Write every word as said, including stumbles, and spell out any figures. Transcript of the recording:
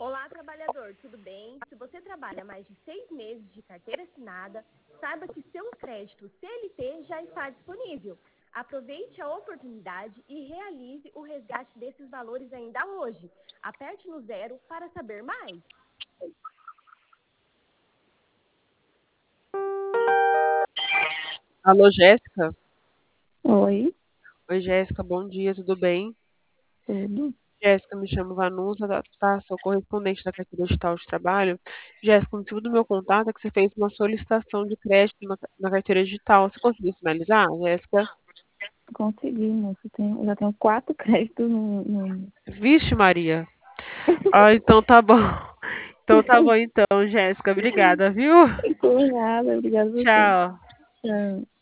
Olá, trabalhador, tudo bem? Se você trabalha mais de seis meses de carteira assinada, saiba que seu crédito C L T já está disponível. Aproveite a oportunidade e realize o resgate desses valores ainda hoje. Aperte no zero para saber mais. Alô, Jéssica? Oi, Oi, Jéssica, bom dia, tudo bem? tudo. Jéssica, me chamo Vanusa, tá? tá? Sou correspondente da carteira digital de trabalho. Jéssica, o motivo do meu contato é que você fez uma solicitação de crédito na, na carteira digital. Você conseguiu finalizar, Jéssica? Consegui, moço. Tenho, eu já tenho quatro créditos no. no... Vixe, Maria. Ah, então tá bom. Então tá bom então, Jéssica. Obrigada, viu? Por nada, obrigada a você. Tchau. Tchau.